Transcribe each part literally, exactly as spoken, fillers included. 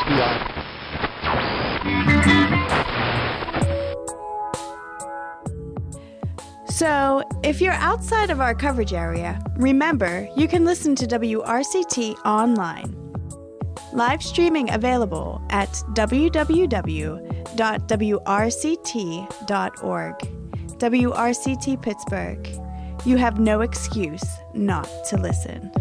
So, if you're outside of our coverage area, remember you can listen to W R C T online. Live streaming available at w w w dot w r c t dot org. W R C T Pittsburgh. You have no excuse not to listen.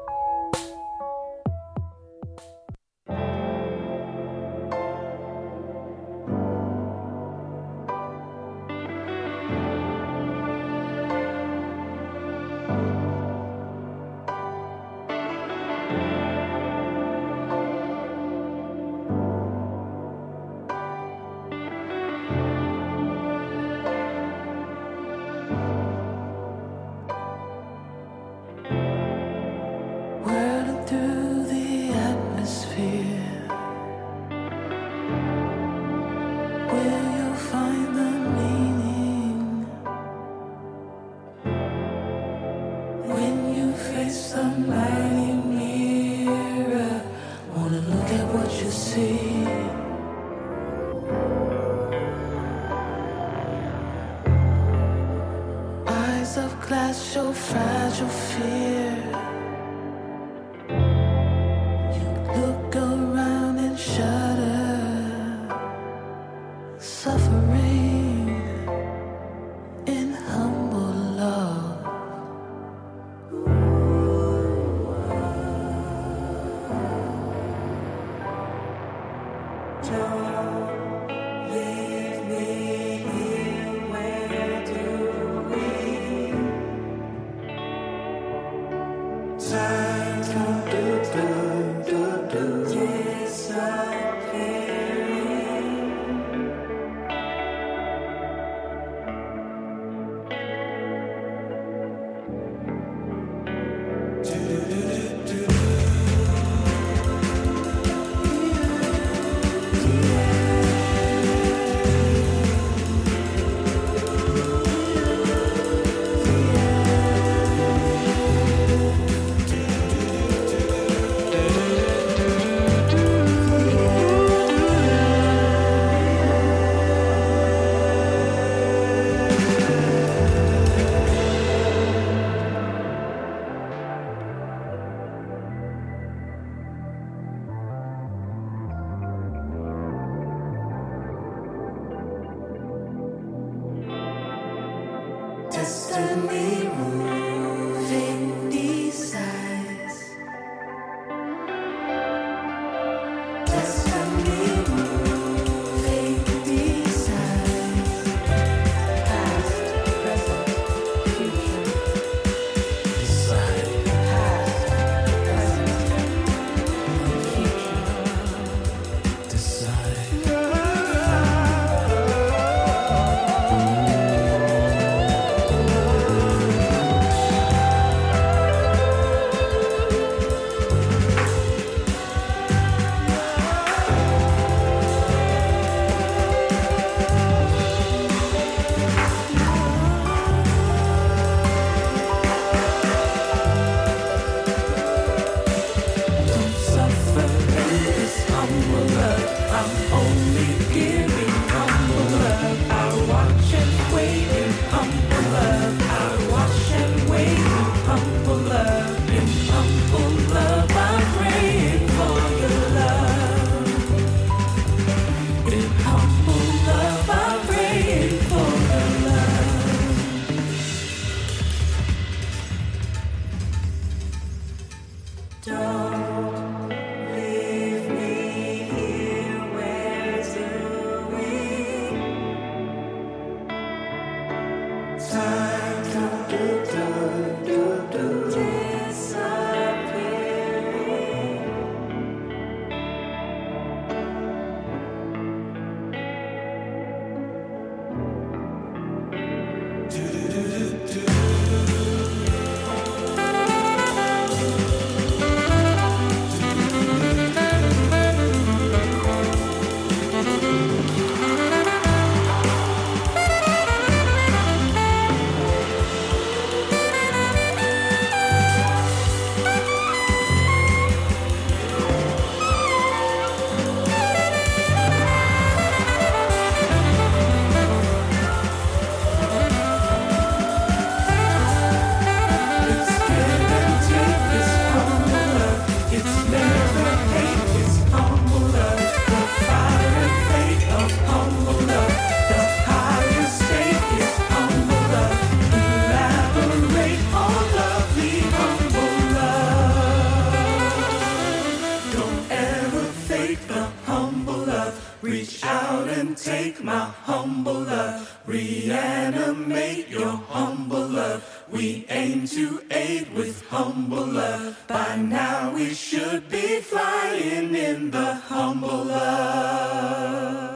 Destiny moving these eyes. Destiny moving these eyes. Past, present, future. Decide. Past, present, future. Decide. humble love. Reanimate your humble love. We aim to aid with humble love. By now we should be flying in the humble love.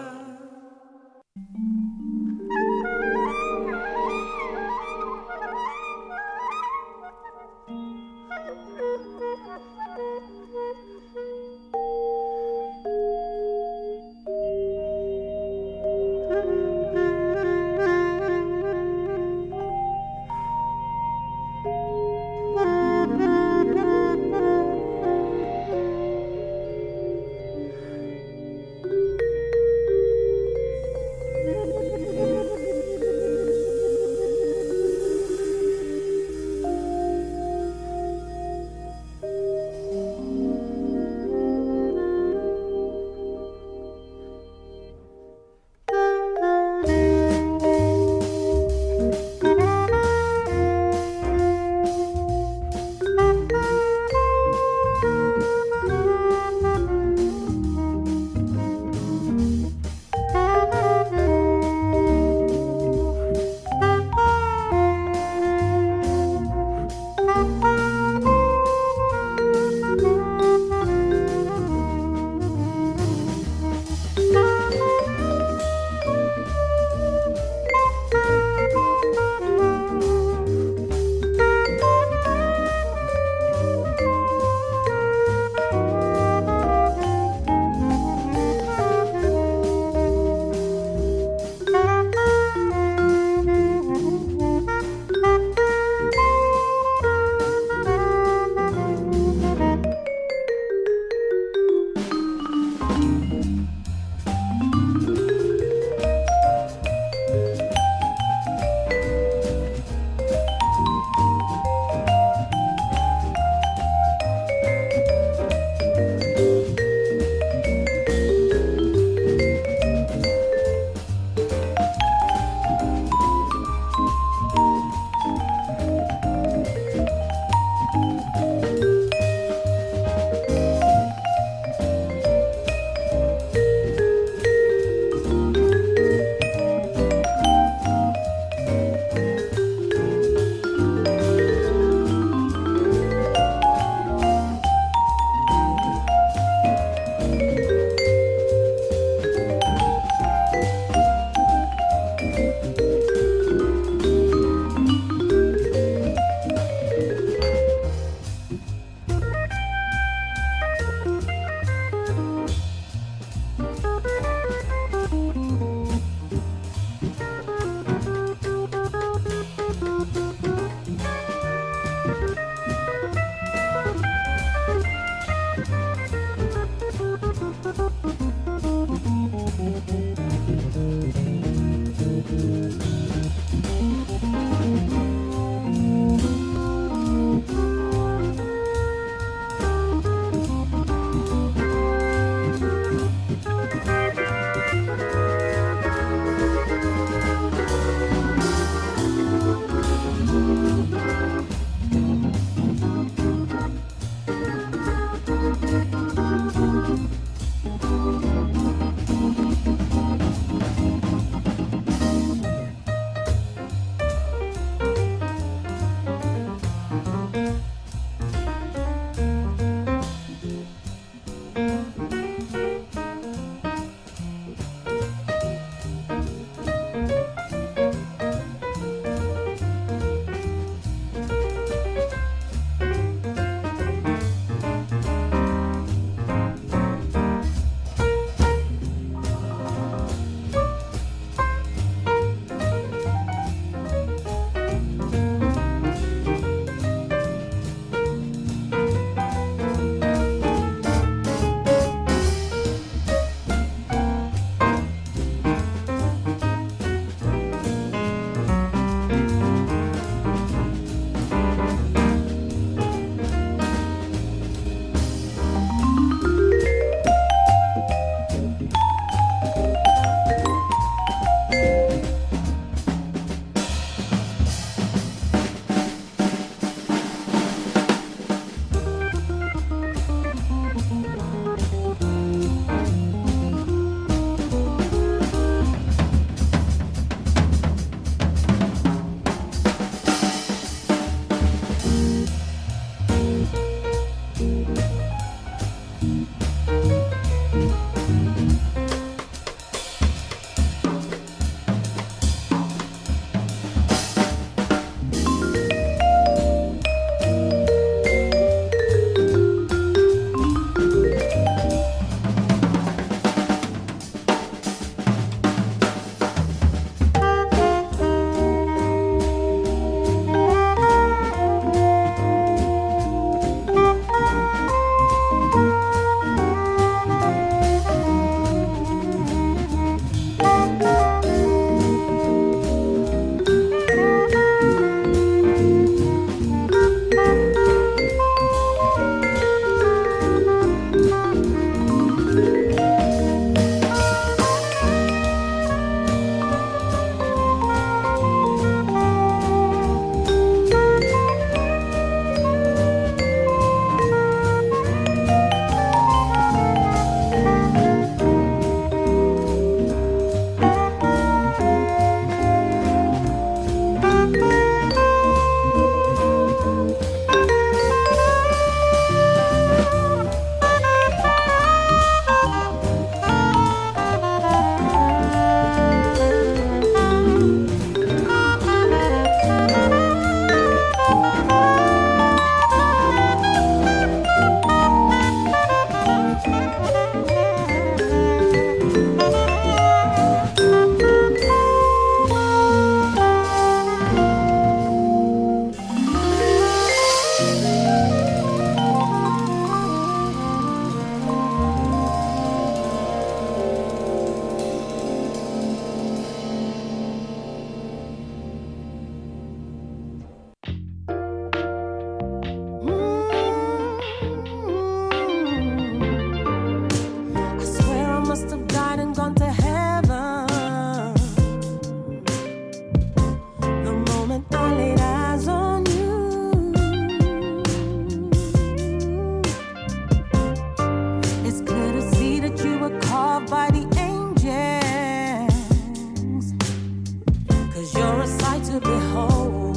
sight to behold.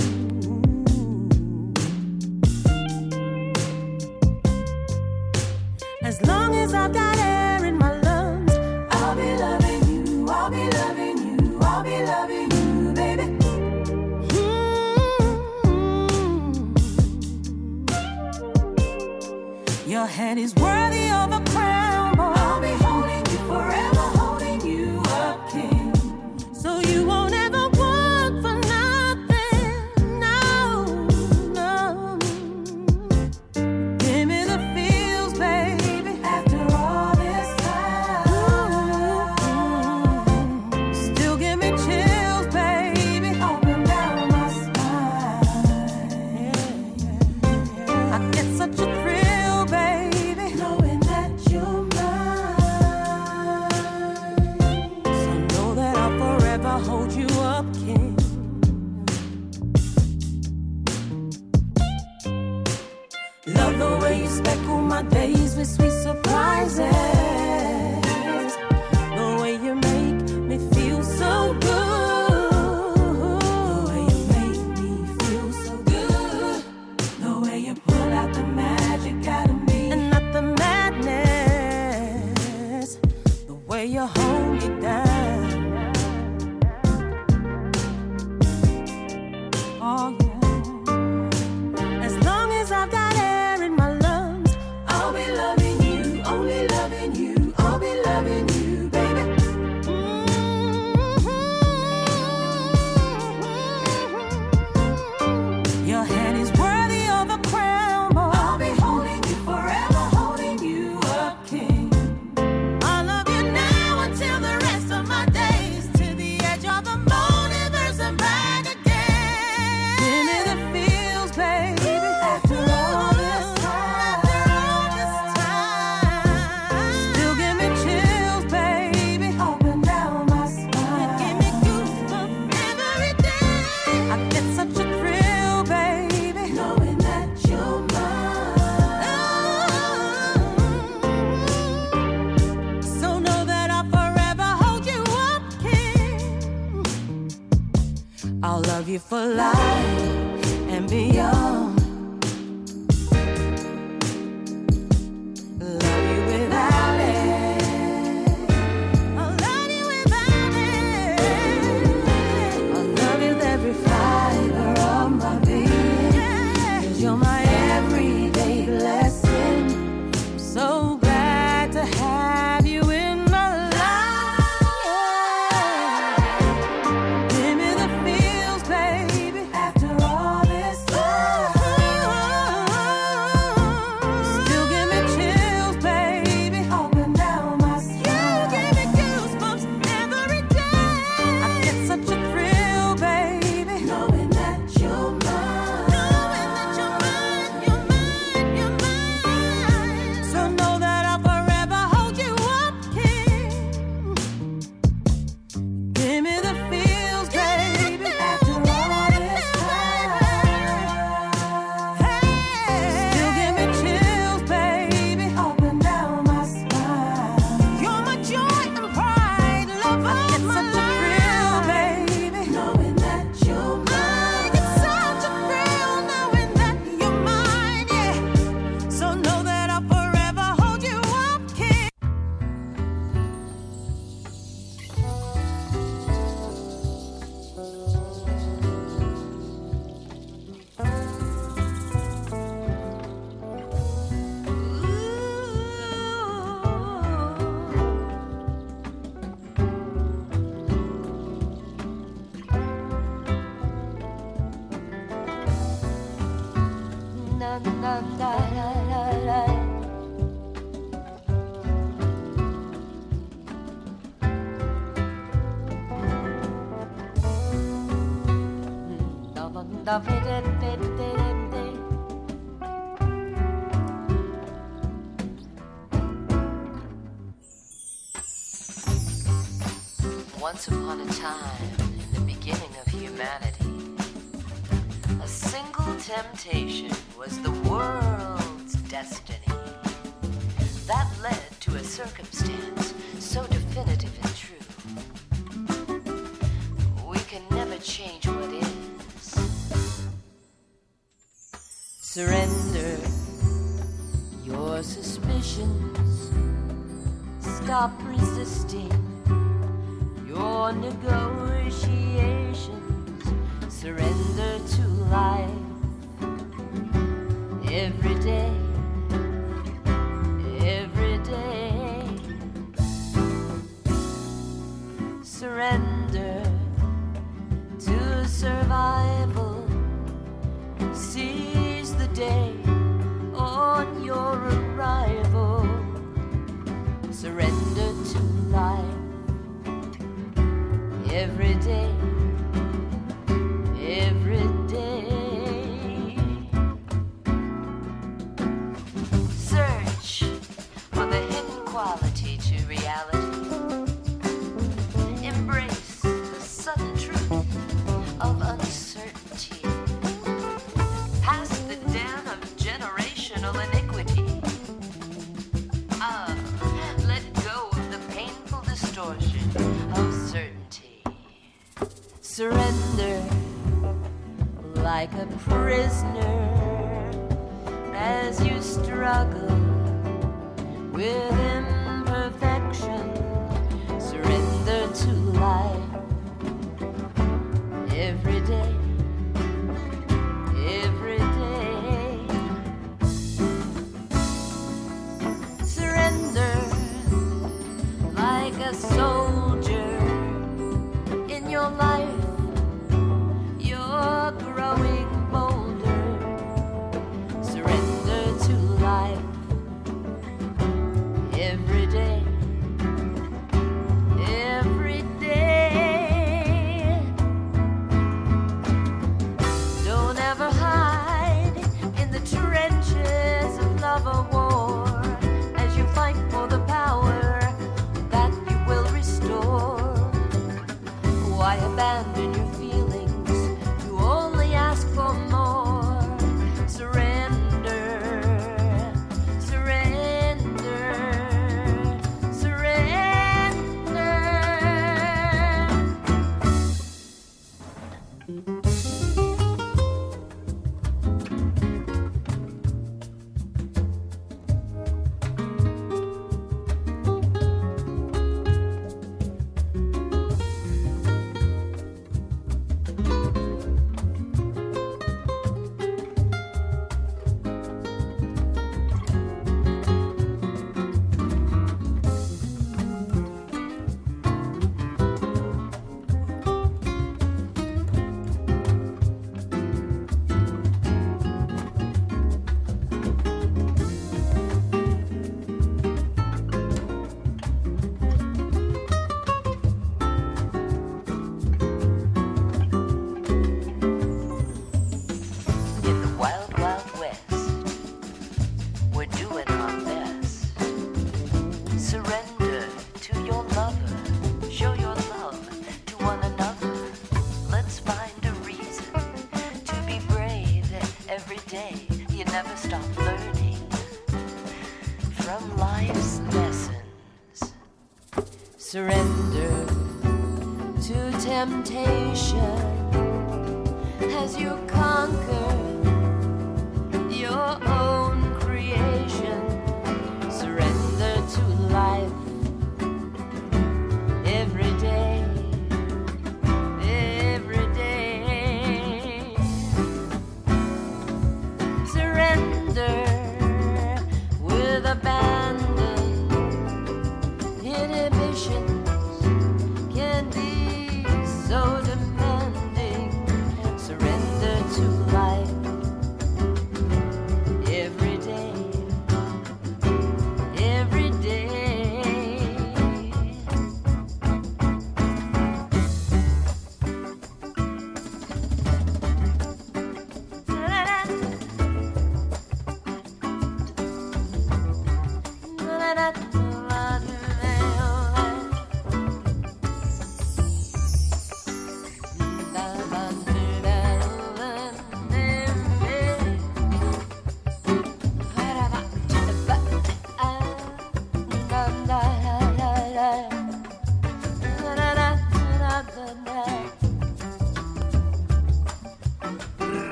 As long as I've got air in my lungs, I'll be loving you, I'll be loving you, I'll be loving you, baby. Mm-hmm. Your hand is worthy of a crown, boy. I'll be holding you forever, holding you up, king. So you won't ever want for nothing, no, no. Give me the feels, baby, after all this time. Still give me chills, baby, open down my spine. I get such a thrill, baby, knowing that you're mine. So know that I'll forever hold you up, king. Love the way you speckle my days with sweet surprises. The way you make me feel so good. The way you make me feel so good. The way you pull out the magic out of me and not the madness. The way you hold me down. Oh yeah. As long as I've got air in my lungs, I'll be loving you, only loving you, I'll be loving you, baby. Mm-hmm. Your hand is worthy of a crown, boy. I'll be holding you forever, holding you up, king. I love you now until the rest of my days, to the edge of the multiverse and back again. Give me the feels, baby, after all this time. Still give me chills, baby, open down my spine. Give me goosebumps every day. I get such a thrill, baby, knowing that you're mine. So know that I'll forever hold you up, king. I'll love you for life and beyond. Love you without it. I'll love you without it. I'll love you with every fiber of my being. 'Cause you're my everyday blessing. I'm so glad to have you in my life. Give me the feels, baby, after all this time. Still give me chills, baby, open down my spine. You give me goosebumps every day. I get such a thrill, baby, knowing that you're mine. Knowing that you're mine, you're mine, you're mine. So know that I'll forever hold you up, king. Give me the feels, baby, after all this time. Still give me chills, baby, open down my spine. You're my joy and pride, love of my life. Baby, knowing that you're mine. I get such a thrill knowing that you're mine, yeah. So know that I'll forever hold you up, king. Na, na, na, na, na, na. Once upon a time, in the beginning of humanity, a single temptation was the world's destiny. That led to a circumstance so definitive and true. We can never change Surrender your suspicions. Stop resisting your negotiations. Surrender to life every day, every day. Surrender to survival. Seize the day on your arrival. Surrender to life every day, every day. Search for the hidden quality to reality. Embrace the sudden truth of uncertainty. Past the den of generational iniquity. Ah, let go of the painful distortion of certainty. Surrender like a prisoner as you struggle with imperfection. Surrender to life every day, every day. Surrender like a soldier in your life. You're growing bolder. Surrender to life every day, every day. Don't ever hide in the trenches of love or war as you fight for the power that you will restore. Why abandon your feelings to only ask for more? Surrender, surrender, surrender. In the wild, wild west, we're doing our best. Surrender to your lover. Show your love to one another. Let's find a reason to be brave every day. You never stop learning from life's lessons. Surrender to temptation as you conquer your own creation. Surrender to life every day, every day. Surrender with abandon. Inhibitions can be so demanding. Surrender to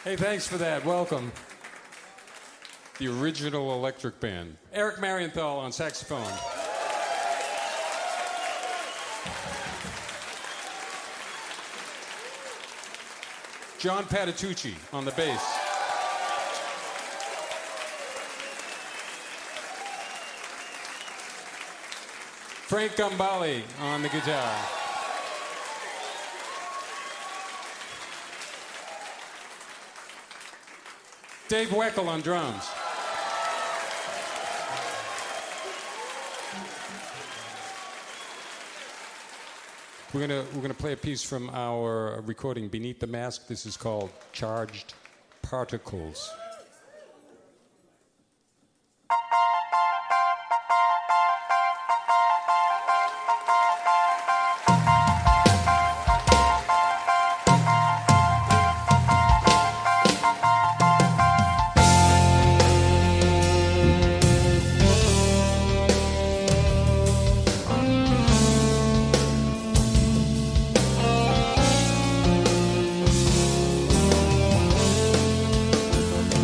Hey, thanks for that. Welcome. The original electric band. Eric Marienthal on saxophone. John Patitucci on the bass. Frank Gambale on the guitar. Dave Weckl on drums. We're gonna we're gonna play a piece from our recording Beneath the Mask. This is called Charged Particles. Thank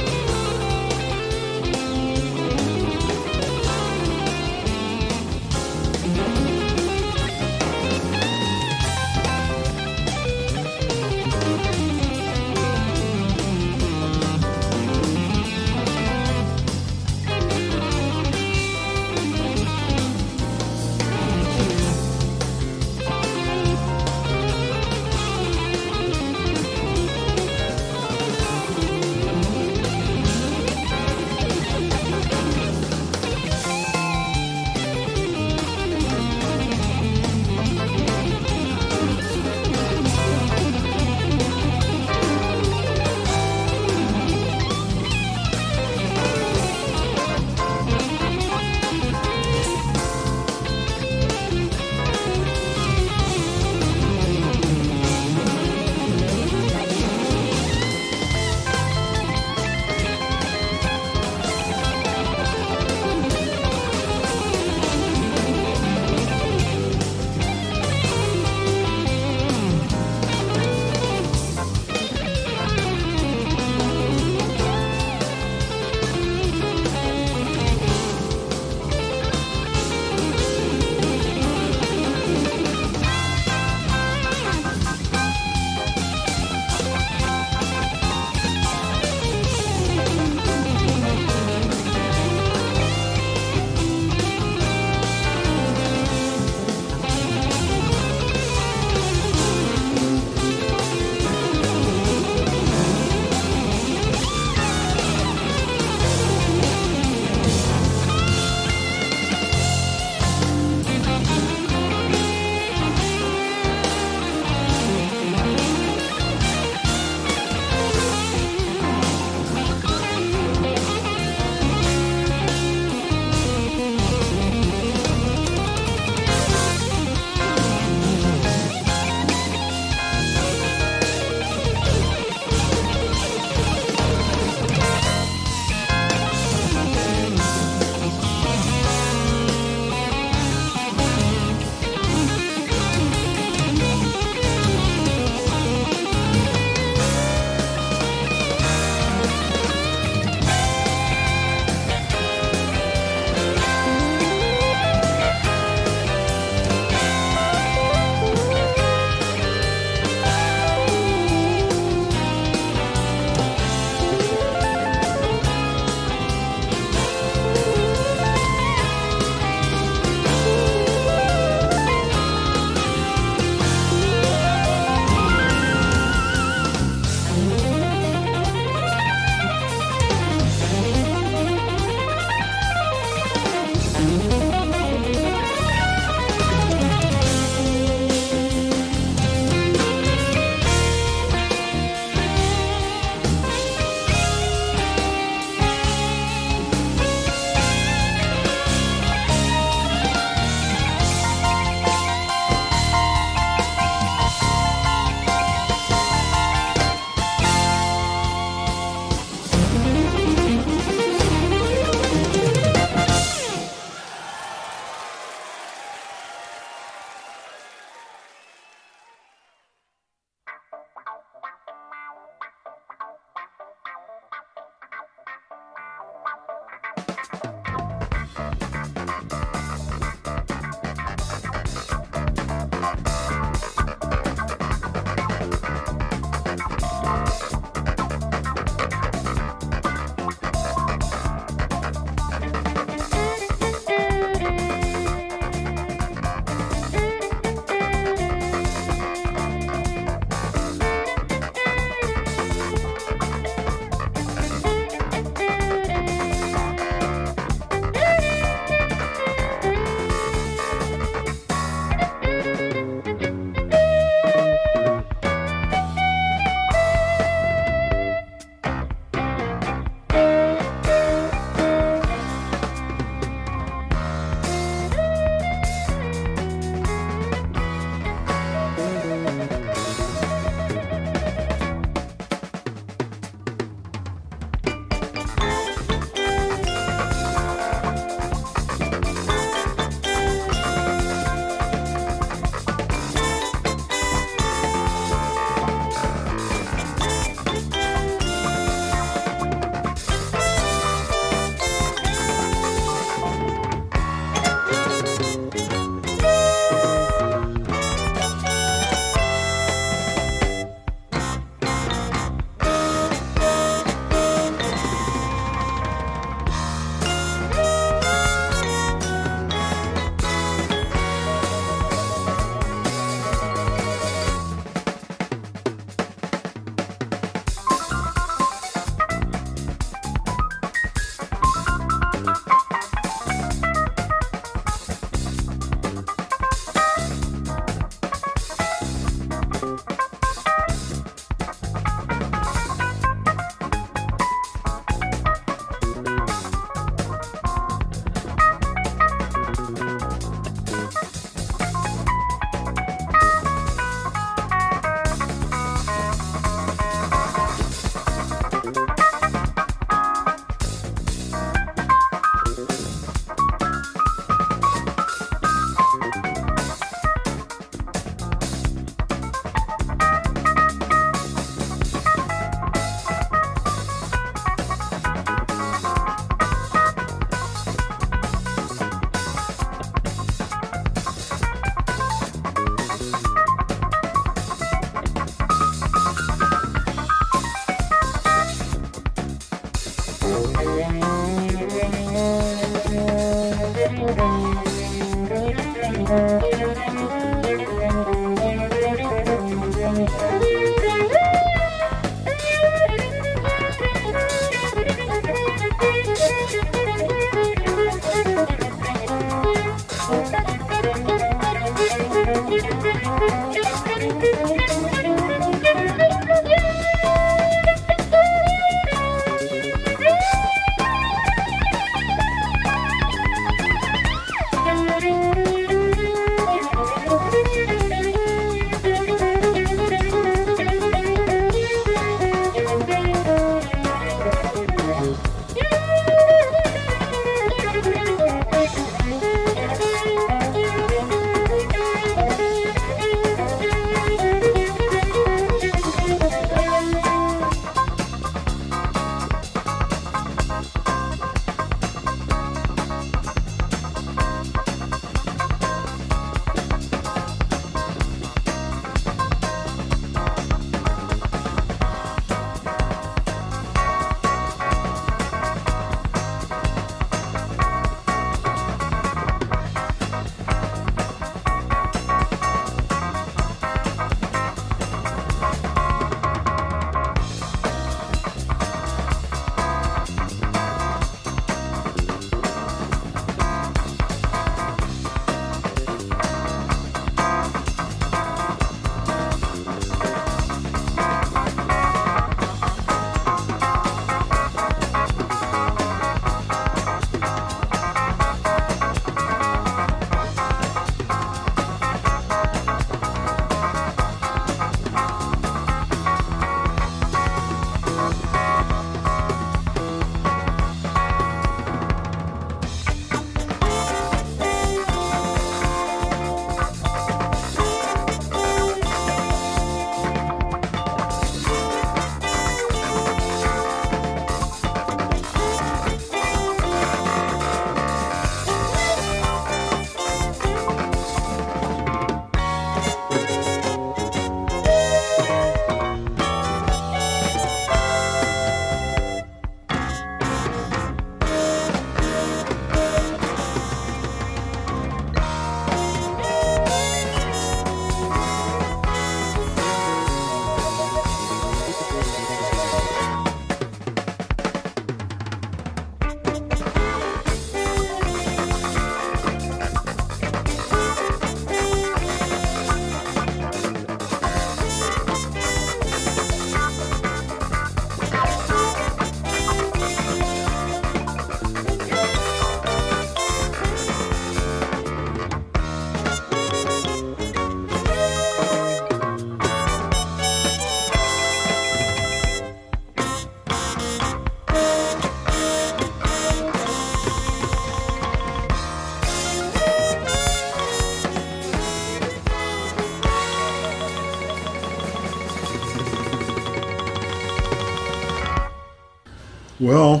Well,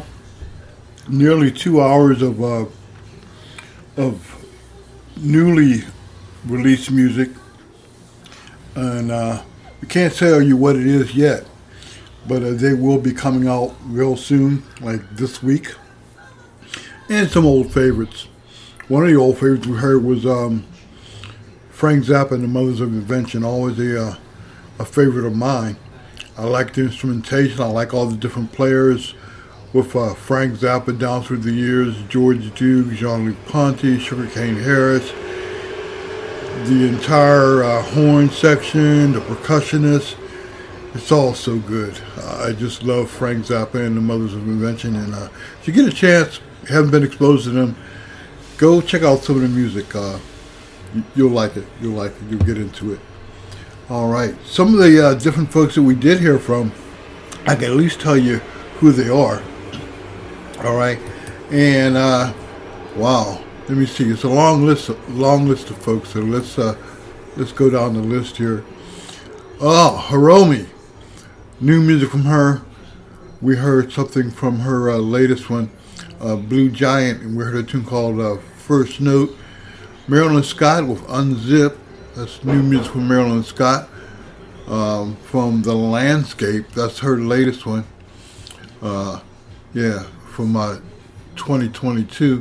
nearly two hours of uh, of newly released music, and uh, we can't tell you what it is yet, but uh, they will be coming out real soon, like this week. And some old favorites. One of the old favorites we heard was um, Frank Zappa and the Mothers of Invention, always a uh, a favorite of mine. I like the instrumentation. I like all the different players with uh, Frank Zappa down through the years, George Duke, Jean-Luc Ponty, Sugarcane Harris, the entire uh, horn section, the percussionists. It's all so good. Uh, I just love Frank Zappa and the Mothers of Invention. And uh, if you get a chance, haven't been exposed to them, go check out some of the music. Uh, you'll like it. You'll like it. You'll get into it. All right. Some of the uh, different folks that we did hear from, I can at least tell you who they are. All right. And, uh, wow. Let me see. It's a long list, long list of folks. So let's, uh, let's go down the list here. Oh, Hiromi. New music from her. We heard something from her uh, latest one, uh, Blue Giant, and we heard a tune called uh, First Note. Marilyn Scott with Unzip. That's new music from Marilyn Scott. Um, from The Landscape. That's her latest one. Uh, yeah, from uh, twenty twenty-two.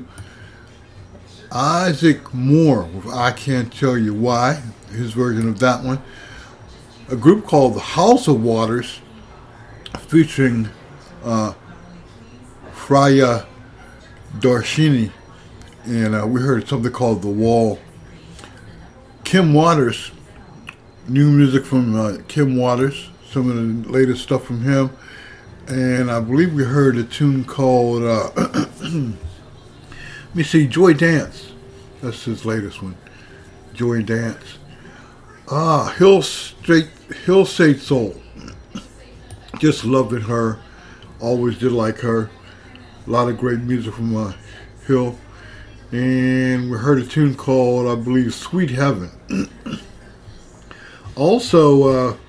Isaac Moore with I Can't Tell You Why. His version of that one. A group called The House of Waters, featuring uh, Freya Darshini, and uh, we heard something called The Wall. Kim Waters new music from uh, Kim Waters, some of the latest stuff from him. And I believe we heard a tune called, uh, let me see, Joy Dance. That's his latest one, Joy Dance. Ah, Hill Straight, Hill State Soul. Just loved it, her. Always did like her. A lot of great music from uh, Hill. And we heard a tune called, I believe, Sweet Heaven. Also, uh,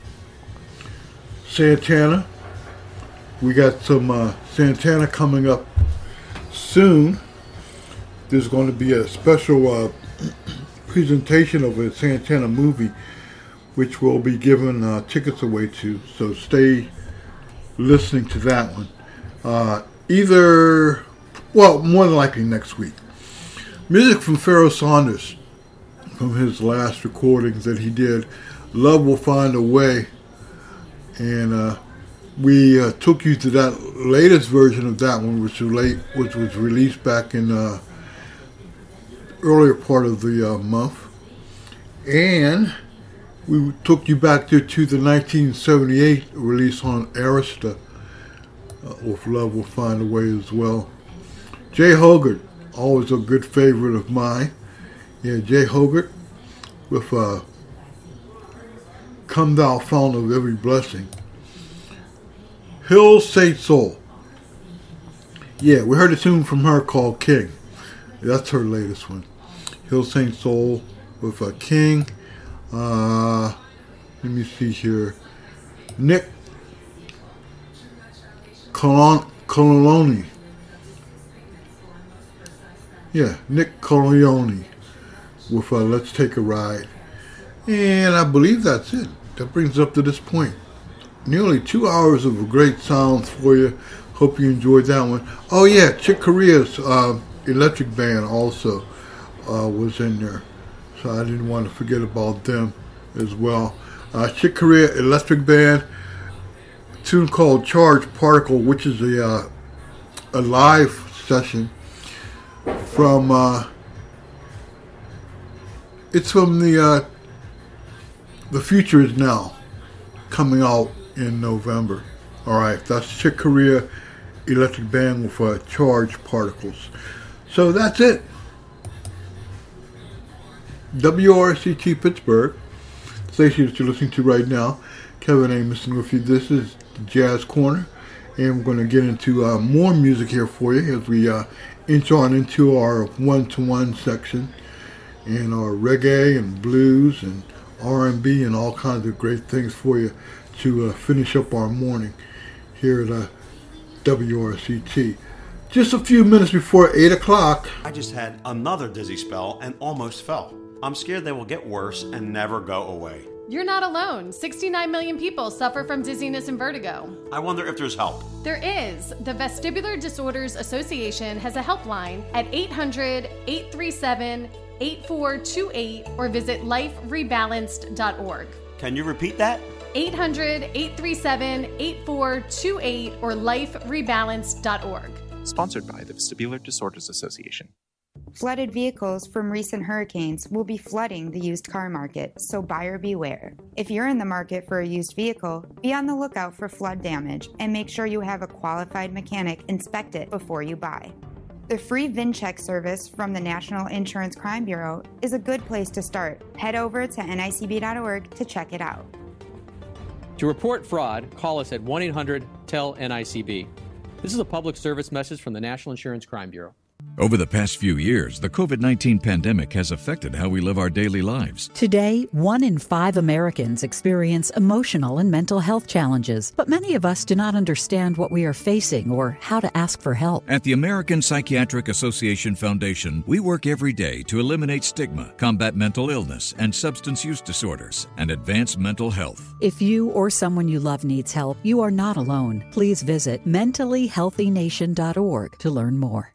Santana. We got some uh, Santana coming up soon. There's going to be a special uh, presentation of a Santana movie, which we'll be giving uh, tickets away to. So stay listening to that one. Uh, either, well, more than likely next week. Music from Pharoah Sanders, from his last recordings that he did, Love Will Find a Way. And uh, we uh, took you to that latest version of that one, which was, late, which was released back in uh, earlier part of the uh, month. And we took you back there to the nineteen seventy-eight release on Arista, uh, with Love Will Find a Way as well. Jay Hogarth, always a good favorite of mine. Yeah, Jay Hogarth with uh, Come Thou Fount of Every Blessing. Hill State Soul. Yeah, we heard a tune from her called King. That's her latest one. Hill Saint Soul with a King. Uh, let me see here. Nick Colon- Coloni. Yeah, Nick Corleone with uh, Let's Take a Ride. And I believe that's it. That brings us up to this point. Nearly two hours of great sounds for you. Hope you enjoyed that one. Oh yeah, Chick Corea's uh, Electric Band also uh, was in there. So I didn't want to forget about them as well. Uh, Chick Corea Electric Band, tune called Charged Particle, which is a, uh, a live session from, uh, it's from the, uh, The Future Is Now, coming out in November. Alright, that's Chick Corea Electric Band with uh, Charged Particles. So that's it. W R C T Pittsburgh, station that you're listening to right now. Kevin Amerson with you. This is the Jazz Corner, and we're going to get into uh, more music here for you as we uh, inch on into our one-to-one section, and our reggae and blues and R and B and all kinds of great things for you to uh, finish up our morning here at uh, W R C T. Just a few minutes before eight o'clock. I just had another dizzy spell and almost fell. I'm scared they will get worse and never go away. You're not alone. sixty-nine million people suffer from dizziness and vertigo. I wonder if there's help. There is. The Vestibular Disorders Association has a helpline at eight hundred, eight three seven, eight four two eight or visit life rebalanced dot org. Can you repeat that? eight hundred, eight three seven, eight four two eight or life rebalanced dot org. Sponsored by the Vestibular Disorders Association. Flooded vehicles from recent hurricanes will be flooding the used car market, so buyer beware. If you're in the market for a used vehicle, be on the lookout for flood damage and make sure you have a qualified mechanic inspect it before you buy. The free VinCheck service from the National Insurance Crime Bureau is a good place to start. Head over to N I C B dot org to check it out. To report fraud, call us at one eight hundred T E L N I C B. This is a public service message from the National Insurance Crime Bureau. Over the past few years, the COVID nineteen pandemic has affected how we live our daily lives. Today, one in five Americans experience emotional and mental health challenges, but many of us do not understand what we are facing or how to ask for help. At the American Psychiatric Association Foundation, we work every day to eliminate stigma, combat mental illness and substance use disorders, and advance mental health. If you or someone you love needs help, you are not alone. Please visit mentally healthy nation dot org to learn more.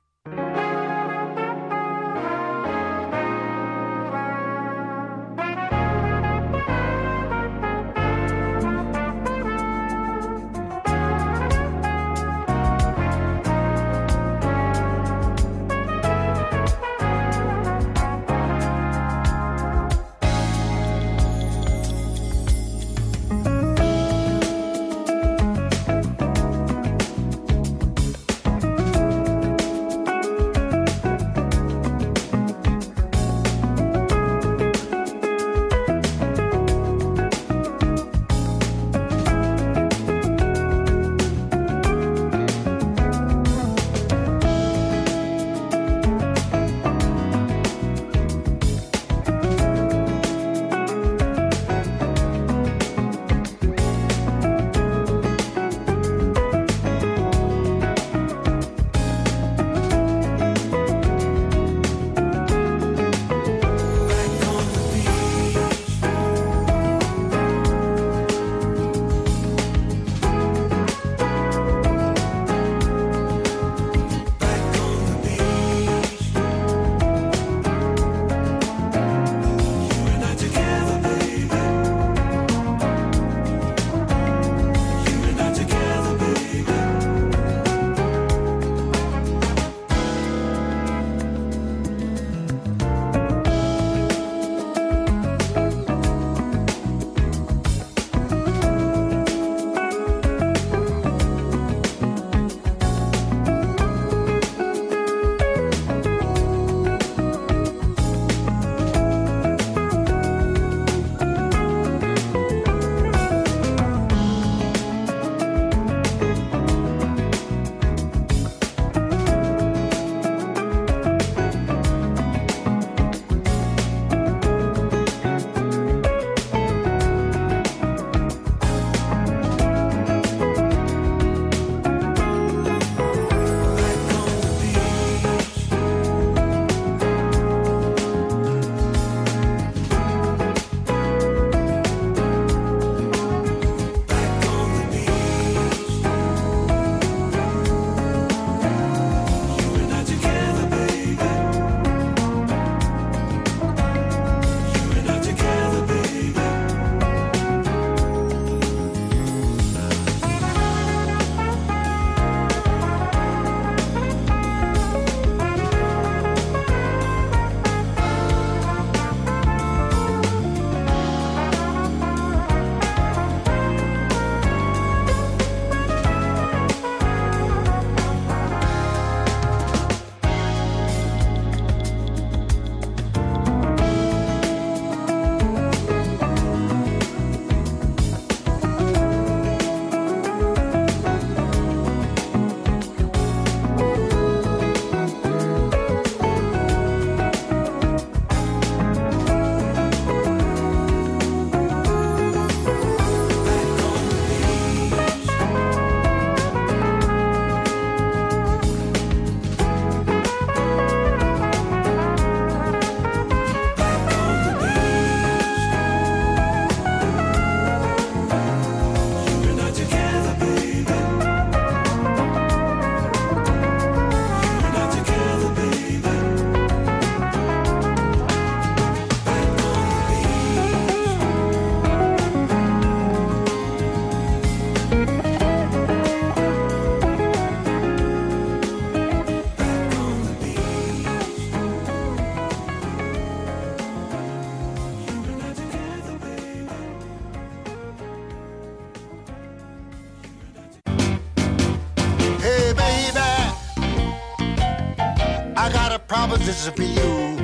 proposition for you.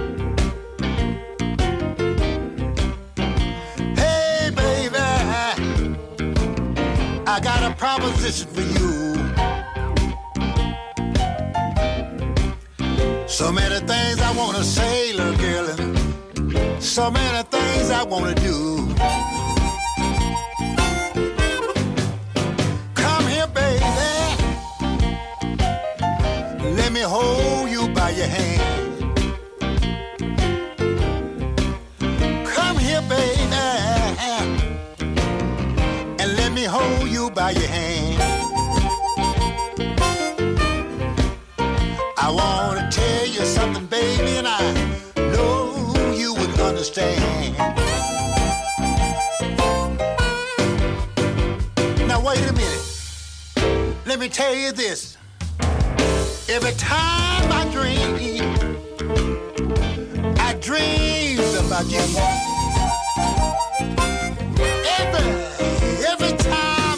Hey, baby, I got a proposition for you. So many things I want to say, little girl, and so many things I want to do. Come here, baby. Let me hold you by your hand. Come here, baby, and let me hold you by your hand. I want to tell you something, baby, and I know you would understand. Now wait a minute. Let me tell you this. Every time I dream, I dream about you.